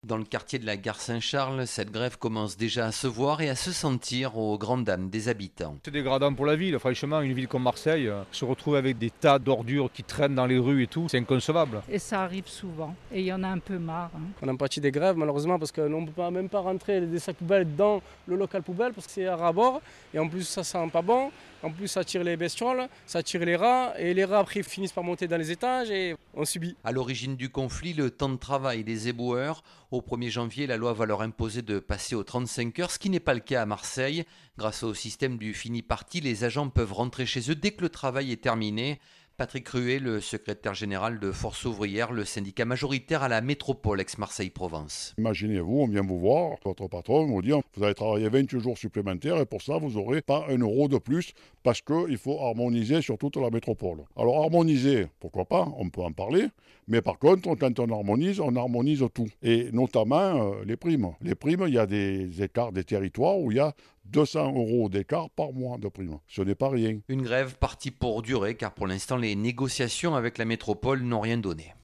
Dans le quartier de la gare Saint-Charles, cette grève commence déjà à se voir et à se sentir aux grandes dames des habitants. C'est dégradant pour la ville, franchement, une ville comme Marseille, se retrouve avec des tas d'ordures qui traînent dans les rues et tout, c'est inconcevable. Et ça arrive souvent, et il y en a un peu marre. On a pâti des grèves malheureusement parce que nous, on ne peut même pas rentrer des sacs poubelles dans le local poubelle parce que c'est à ras-bord et en plus ça sent pas bon, en plus ça attire les bestioles, ça attire les rats et les rats après finissent par monter dans les étages et on subit. À l'origine du conflit, le temps de travail des éboueurs. Au 1er janvier, la loi va leur imposer de passer aux 35 heures, ce qui n'est pas le cas à Marseille. Grâce au système du fini parti, les agents peuvent rentrer chez eux dès que le travail est terminé. Patrick Ruet, le secrétaire général de Force ouvrière, le syndicat majoritaire à la métropole ex-Marseille-Provence. Imaginez-vous, on vient vous voir, votre patron vous dit vous allez travailler 28 jours supplémentaires et pour ça vous n'aurez pas un euro de plus parce qu'il faut harmoniser sur toute la métropole. Alors harmoniser, pourquoi pas, on peut en parler, mais par contre quand on harmonise tout. Et notamment les primes. Les primes, il y a des écarts des territoires où il y a 200 euros d'écart par mois de prime. Ce n'est pas rien. Une grève partie pour durer car pour l'instant les négociations avec la métropole n'ont rien donné.